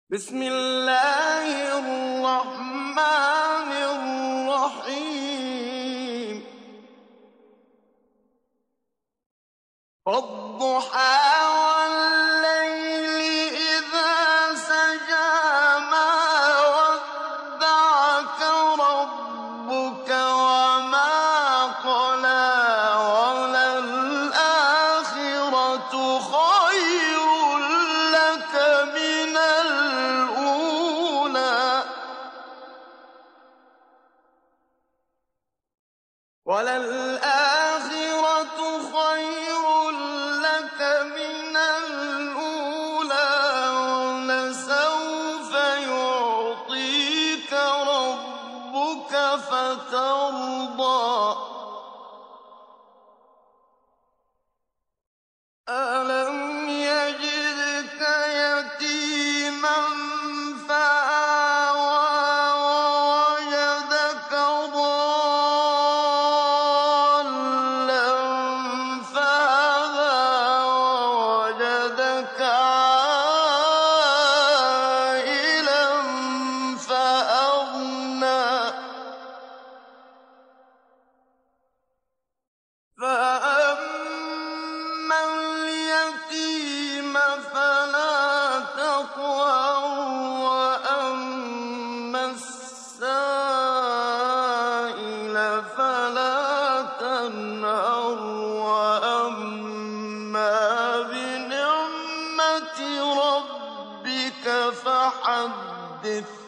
بسم الله الرحمن الرحيم والضحى والليل إذا سجى ما ودعك ربك وما قلى وللآخرة خير لك من الأولى وللآخرة خير لك من الأولى ولسوف يعطيك ربك فترضى ألم يجدك يتيما فآوى ووجدك ضالا فهدى ووجدك عائلا فأغنى فأما اليتيم فلا تقهر وأما السائل فلا تنهر وأما بنعمة ربك فحدث